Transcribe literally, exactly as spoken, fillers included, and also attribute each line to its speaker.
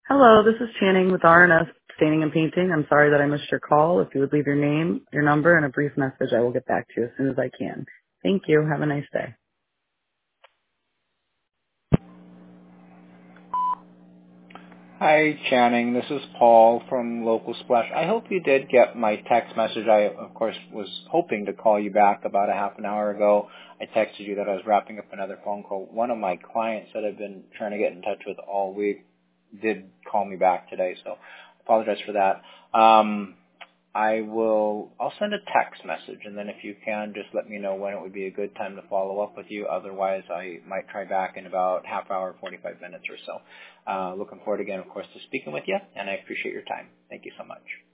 Speaker 1: Hello, this is Channing with R and S Staining and Painting. I'm sorry that I missed your call. If you would leave your name, your number, and a brief message, I will get back to you as soon as I can. Thank you. Have a nice day.
Speaker 2: Hi, Channing. This is Paul from Local Splash. I hope you did get my text message. I, of course, was hoping to call you back about a half an hour ago. I texted you that I was wrapping up another phone call. One of my clients that I've been trying to get in touch with all week did call me back today, so apologize for that. Um, I will, I'll send a text message, and then if you can, just let me know when it would be a good time to follow up with you. Otherwise, I might try back in about half hour, forty-five minutes or so. Uh, looking forward again, of course, to speaking with you, and I appreciate your time. Thank you so much.